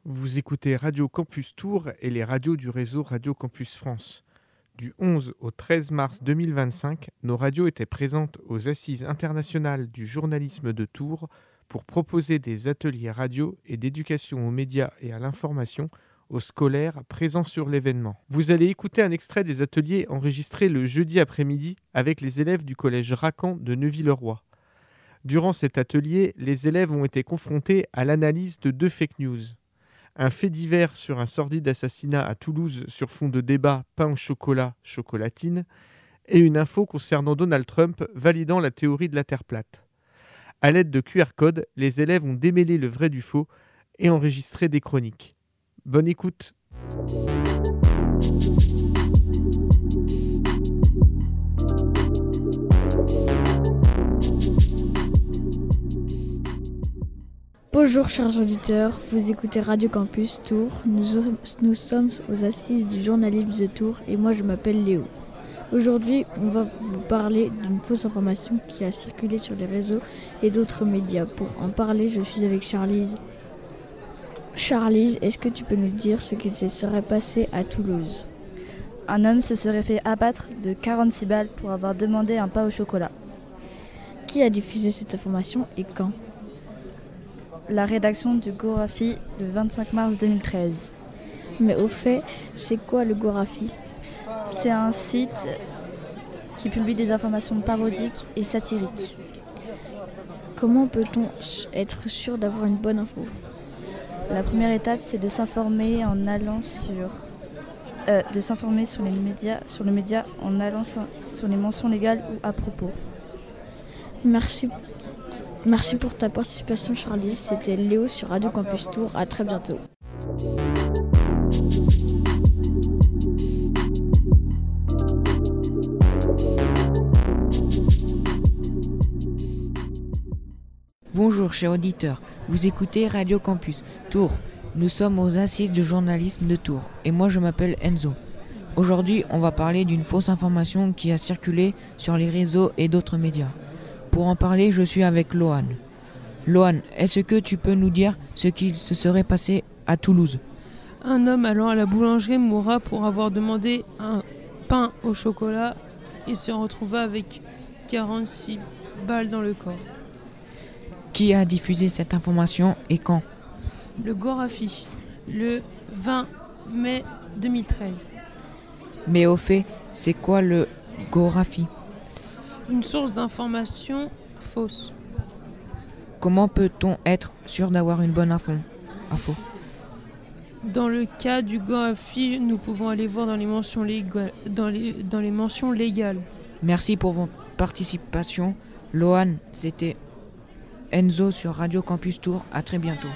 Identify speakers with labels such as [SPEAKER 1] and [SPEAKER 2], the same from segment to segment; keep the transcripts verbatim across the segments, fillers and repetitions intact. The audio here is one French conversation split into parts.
[SPEAKER 1] Vous écoutez Radio Campus Tours et les radios du réseau Radio Campus France. Du onze au treize mars deux mille vingt-cinq, nos radios étaient présentes aux Assises internationales du journalisme de Tours pour proposer des ateliers radio et d'éducation aux médias et à l'information aux scolaires présents sur l'événement. Vous allez écouter un extrait des ateliers enregistrés le jeudi après-midi avec les élèves du collège Racan de Neuville-le-Roi. Durant cet atelier, les élèves ont été confrontés à l'analyse de deux fake news. Un fait divers sur un sordide assassinat à Toulouse sur fond de débat pain au chocolat, chocolatine, et une info concernant Donald Trump validant la théorie de la Terre plate. À l'aide de Q R codes, les élèves ont démêlé le vrai du faux et enregistré des chroniques. Bonne écoute.
[SPEAKER 2] Bonjour chers auditeurs, vous écoutez Radio Campus Tours, nous, nous sommes aux Assises du journalisme de Tours et moi je m'appelle Léo. Aujourd'hui on va vous parler d'une fausse information qui a circulé sur les réseaux et d'autres médias. Pour en parler je suis avec Charlize. Charlize, est-ce que tu peux nous dire ce qu'il se serait passé à Toulouse ?
[SPEAKER 3] Un homme se serait fait abattre de quarante-six balles pour avoir demandé un pain au chocolat.
[SPEAKER 2] Qui a diffusé cette information et quand ?
[SPEAKER 3] La rédaction du Gorafi le vingt-cinq mars deux mille treize.
[SPEAKER 2] Mais au fait, c'est quoi le Gorafi ?
[SPEAKER 3] C'est un site qui publie des informations parodiques et satiriques.
[SPEAKER 2] Comment peut-on être sûr d'avoir une bonne info ?
[SPEAKER 3] La première étape, c'est de s'informer en allant sur, euh, de s'informer sur les médias, sur le média en allant sur les mentions légales ou à propos.
[SPEAKER 2] Merci. Merci pour ta participation Charlize, c'était Léo sur Radio Campus Tours, à très bientôt.
[SPEAKER 4] Bonjour chers auditeurs, vous écoutez Radio Campus Tours. Nous sommes aux Assises du journalisme de Tours et moi je m'appelle Enzo. Aujourd'hui on va parler d'une fausse information qui a circulé sur les réseaux et d'autres médias. Pour en parler, je suis avec Lohan. Lohan, est-ce que tu peux nous dire ce qu'il se serait passé à Toulouse ?
[SPEAKER 5] Un homme allant à la boulangerie mourra pour avoir demandé un pain au chocolat et se retrouva avec quarante-six balles dans le corps.
[SPEAKER 4] Qui a diffusé cette information et quand ?
[SPEAKER 5] Le Gorafi, le vingt mai deux mille treize.
[SPEAKER 4] Mais au fait, c'est quoi le Gorafi ?
[SPEAKER 5] Une source d'information fausse.
[SPEAKER 4] Comment peut-on être sûr d'avoir une bonne info ? info
[SPEAKER 5] Dans le cas du Gorafi, nous pouvons aller voir dans les mentions légales. Dans les, dans les mentions légales.
[SPEAKER 4] Merci pour votre participation. Lohan, c'était Enzo sur Radio Campus Tours. À très bientôt.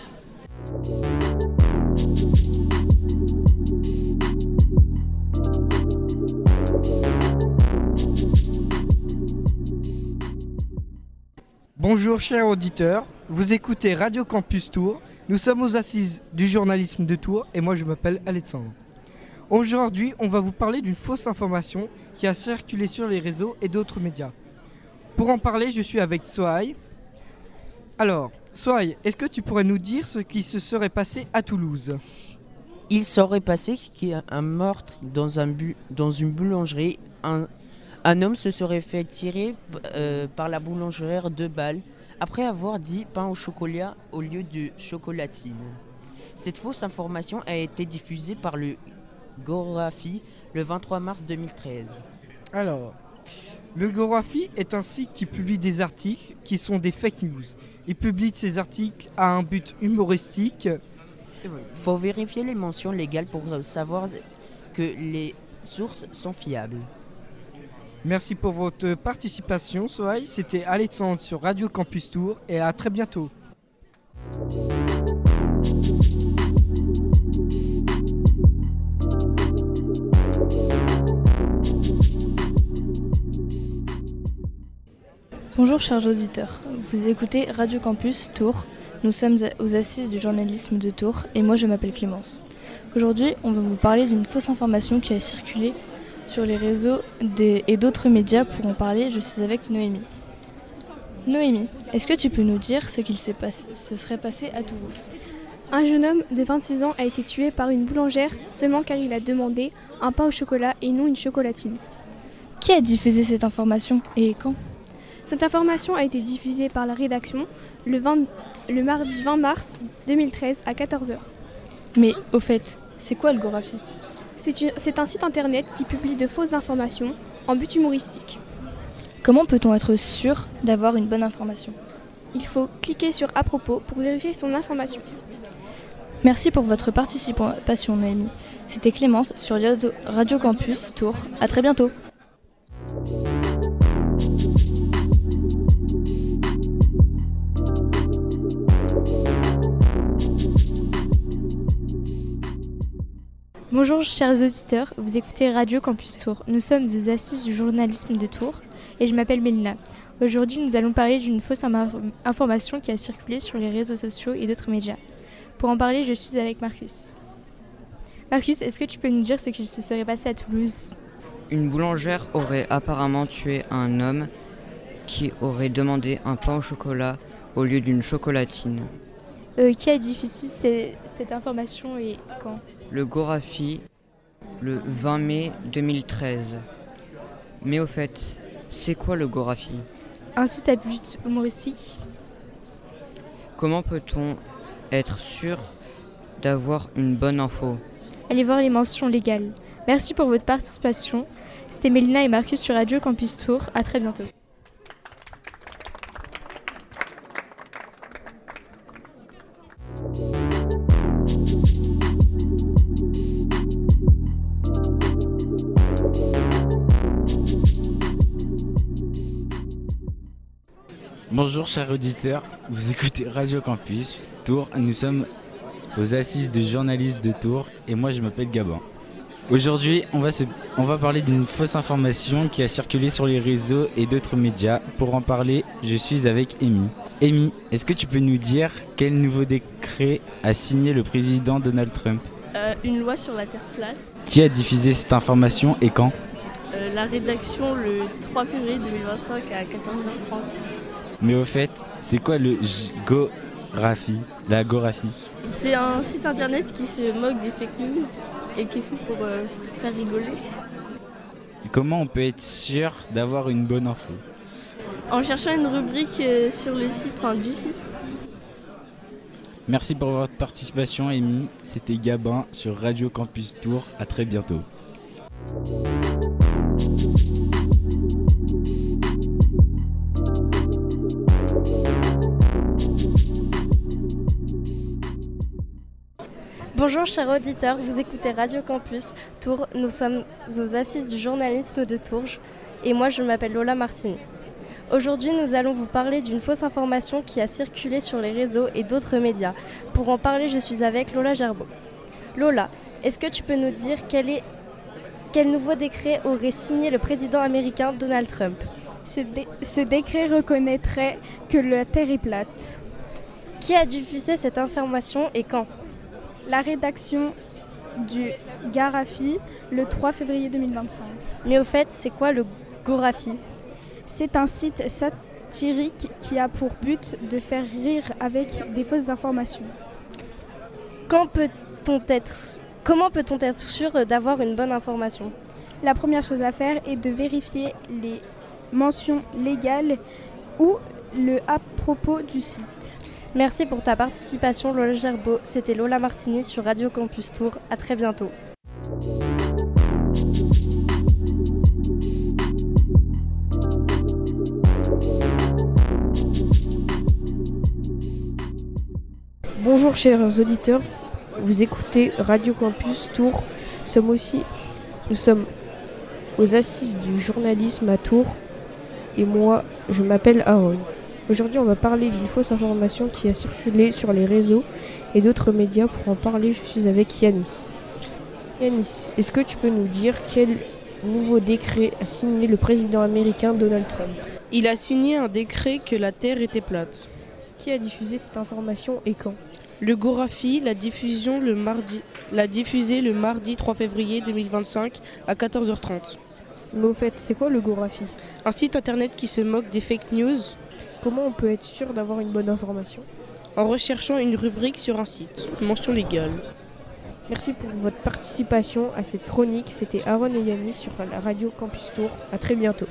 [SPEAKER 6] Bonjour chers auditeurs, vous écoutez Radio Campus Tours, nous sommes aux Assises du journalisme de Tours et moi je m'appelle Alexandre. Aujourd'hui on va vous parler d'une fausse information qui a circulé sur les réseaux et d'autres médias. Pour en parler je suis avec Sohaï. Alors Sohaï, est-ce que tu pourrais nous dire ce qui se serait passé à Toulouse ?
[SPEAKER 7] Il serait passé qu'il y a un meurtre dans, un bu- dans une boulangerie. Un Un homme se serait fait tirer euh, par la boulangère deux balles après avoir dit pain au chocolat au lieu de chocolatine. Cette fausse information a été diffusée par le Gorafi le vingt-trois mars deux mille treize.
[SPEAKER 6] Alors, le Gorafi est un site qui publie des articles qui sont des fake news. Il publie ces articles à un but humoristique.
[SPEAKER 7] Il faut vérifier les mentions légales pour savoir que les sources sont fiables.
[SPEAKER 6] Merci pour votre participation, Sohaï. C'était Alexandre sur Radio Campus Tours et à très bientôt.
[SPEAKER 2] Bonjour chers auditeurs, vous écoutez Radio Campus Tours, nous sommes aux Assises du journalisme de Tours et moi je m'appelle Clémence. Aujourd'hui on va vous parler d'une fausse information qui a circulé sur les réseaux des, et d'autres médias. Pour en parler, je suis avec Noémie. Noémie, est-ce que tu peux nous dire ce qu'il s'est passé, se serait passé à Toulouse ?
[SPEAKER 8] Un jeune homme de vingt-six ans a été tué par une boulangère seulement car il a demandé un pain au chocolat et non une chocolatine.
[SPEAKER 3] Qui a diffusé cette information et quand ?
[SPEAKER 8] Cette information a été diffusée par la rédaction le, vingt, le mardi vingt mars deux mille treize à quatorze heures.
[SPEAKER 3] Mais au fait, c'est quoi le Gorafi ?
[SPEAKER 8] C'est, une, c'est un site internet qui publie de fausses informations en but humoristique.
[SPEAKER 3] Comment peut-on être sûr d'avoir une bonne information ?
[SPEAKER 8] Il faut cliquer sur « À propos » pour vérifier son information.
[SPEAKER 3] Merci pour votre participation, Noémie. C'était Clémence sur Radio Campus Tours. À très bientôt.
[SPEAKER 9] Bonjour chers auditeurs, vous écoutez Radio Campus Tours. Nous sommes aux assises du journalisme de Tours et je m'appelle Mélina. Aujourd'hui, nous allons parler d'une fausse information qui a circulé sur les réseaux sociaux et d'autres médias. Pour en parler, je suis avec Marcus. Marcus, est-ce que tu peux nous dire ce qui se serait passé à Toulouse ?
[SPEAKER 7] Une boulangère aurait apparemment tué un homme qui aurait demandé un pain au chocolat au lieu d'une chocolatine.
[SPEAKER 9] Euh, qui a diffusé ces, cette information et quand ?
[SPEAKER 7] Le Gorafi, le vingt mai deux mille treize. Mais au fait, c'est quoi le Gorafi ?
[SPEAKER 9] Un site à but humoristique.
[SPEAKER 7] Comment peut-on être sûr d'avoir une bonne info ?
[SPEAKER 9] Allez voir les mentions légales. Merci pour votre participation. C'était Mélina et Marcus sur Radio Campus Tours. À très bientôt.
[SPEAKER 10] Bonjour chers auditeurs, vous écoutez Radio Campus Tours, nous sommes aux assises de journalistes de Tours et moi je m'appelle Gabin. Aujourd'hui on va, se, on va parler d'une fausse information qui a circulé sur les réseaux et d'autres médias. Pour en parler, je suis avec Amy. Amy, est-ce que tu peux nous dire quel nouveau décret a signé le président Donald Trump ?
[SPEAKER 11] euh, Une loi sur la Terre plate.
[SPEAKER 10] Qui a diffusé cette information et quand ?
[SPEAKER 11] euh, La rédaction le trois février deux mille vingt-cinq à quatorze heures trente.
[SPEAKER 10] Mais au fait, c'est quoi le Gorafi, la Gorafi ?
[SPEAKER 11] C'est un site internet qui se moque des fake news et qui est fait pour euh, faire rigoler.
[SPEAKER 10] Comment on peut être sûr d'avoir une bonne info ?
[SPEAKER 11] En cherchant une rubrique euh, sur le site, enfin du site.
[SPEAKER 10] Merci pour votre participation, Amy. C'était Gabin sur Radio Campus Tours. À très bientôt.
[SPEAKER 12] Bonjour chers auditeurs, vous écoutez Radio Campus Tours. Nous sommes aux assises du journalisme de Tours et moi je m'appelle Lola Martini. Aujourd'hui nous allons vous parler d'une fausse information qui a circulé sur les réseaux et d'autres médias. Pour en parler, je suis avec Lola Gerbeau. Lola, est-ce que tu peux nous dire quel, est, quel nouveau décret aurait signé le président américain Donald Trump ?
[SPEAKER 8] Ce, dé- ce décret reconnaîtrait que la Terre est plate.
[SPEAKER 12] Qui a diffusé cette information et quand ?
[SPEAKER 8] La rédaction du Gorafi le trois février deux mille vingt-cinq.
[SPEAKER 12] Mais au fait, c'est quoi le Gorafi ?
[SPEAKER 8] C'est un site satirique qui a pour but de faire rire avec des fausses informations.
[SPEAKER 12] Quand peut-on être, comment peut-on être sûr d'avoir une bonne information ?
[SPEAKER 8] La première chose à faire est de vérifier les mentions légales ou le à propos du site.
[SPEAKER 12] Merci pour ta participation Lola Gerbeau, c'était Lola Martini sur Radio Campus Tours, à très bientôt.
[SPEAKER 13] Bonjour chers auditeurs, vous écoutez Radio Campus Tours, nous sommes aussi, nous sommes aux assises du journalisme à Tours et moi je m'appelle Aaron. Aujourd'hui, on va parler d'une fausse information qui a circulé sur les réseaux et d'autres médias. Pour en parler, je suis avec Yanis. Yanis, est-ce que tu peux nous dire quel nouveau décret a signé le président américain Donald Trump ?
[SPEAKER 14] Il a signé un décret que la Terre était plate.
[SPEAKER 13] Qui a diffusé cette information et quand ?
[SPEAKER 14] Le Gorafi l'a, diffusion le mardi, l'a diffusé le mardi trois février deux mille vingt-cinq à quatorze heures trente.
[SPEAKER 13] Mais au fait, c'est quoi le Gorafi ?
[SPEAKER 14] Un site internet qui se moque des fake news.
[SPEAKER 13] Comment on peut être sûr d'avoir une bonne information ?
[SPEAKER 14] en recherchant une rubrique sur un site. Mention légale.
[SPEAKER 13] Merci pour votre participation à cette chronique. C'était Aaron et Yannis sur la radio Campus Tour. À très bientôt.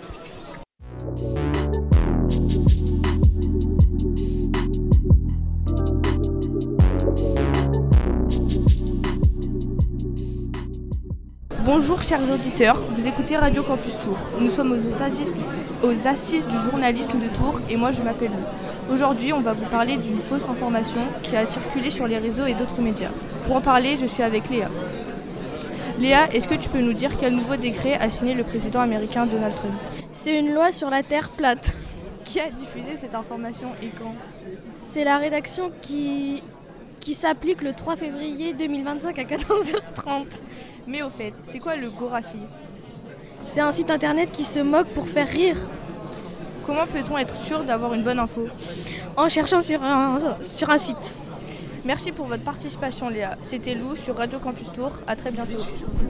[SPEAKER 15] Bonjour chers auditeurs, vous écoutez Radio Campus Tour. Nous sommes aux assises, du, aux assises du journalisme de Tours et moi je m'appelle Lou. Aujourd'hui on va vous parler d'une fausse information qui a circulé sur les réseaux et d'autres médias. Pour en parler, je suis avec Léa. Léa, est-ce que tu peux nous dire quel nouveau décret a signé le président américain Donald Trump?
[SPEAKER 12] C'est une loi sur la Terre plate.
[SPEAKER 15] Qui a diffusé cette information et quand?
[SPEAKER 12] C'est la rédaction qui, qui s'applique le trois février deux mille vingt-cinq à quatorze heures trente.
[SPEAKER 15] Mais au fait, c'est quoi le Gorafi?
[SPEAKER 12] C'est un site internet qui se moque pour faire rire.
[SPEAKER 15] Comment peut-on être sûr d'avoir une bonne info?
[SPEAKER 12] En cherchant sur un, sur un site.
[SPEAKER 15] Merci pour votre participation Léa. C'était Lou sur Radio Campus Tour. À très bientôt.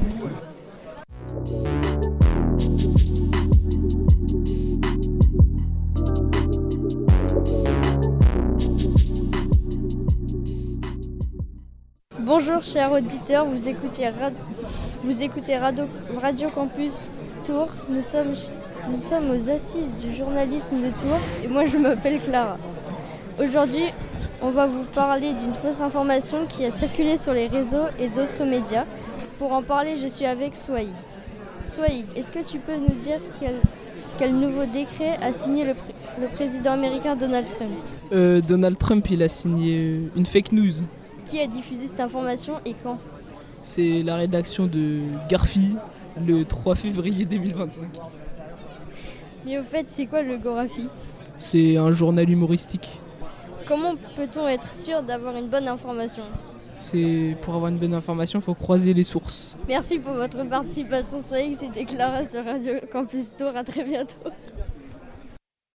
[SPEAKER 12] Bonjour chers auditeurs, vous écoutez, Ra- vous écoutez Radio, Radio Campus Tours. Nous sommes, nous sommes aux assises du journalisme de Tours et moi je m'appelle Clara. Aujourd'hui, on va vous parler d'une fausse information qui a circulé sur les réseaux et d'autres médias. Pour en parler, je suis avec Swahig. Swahig, est-ce que tu peux nous dire quel, quel nouveau décret a signé le, pré- le président américain Donald Trump?
[SPEAKER 16] euh, Donald Trump, il a signé une fake news.
[SPEAKER 12] Qui a diffusé cette information et quand?
[SPEAKER 16] C'est la rédaction de Garfi, le trois février deux mille vingt-cinq.
[SPEAKER 12] Mais au fait, c'est quoi le Gorafi?
[SPEAKER 16] C'est un journal humoristique.
[SPEAKER 12] Comment peut-on être sûr d'avoir une bonne information?
[SPEAKER 16] C'est pour avoir une bonne information, il faut croiser les sources.
[SPEAKER 12] Merci pour votre participation, Swahig. C'était Clara sur Radio Campus Tour. À très bientôt.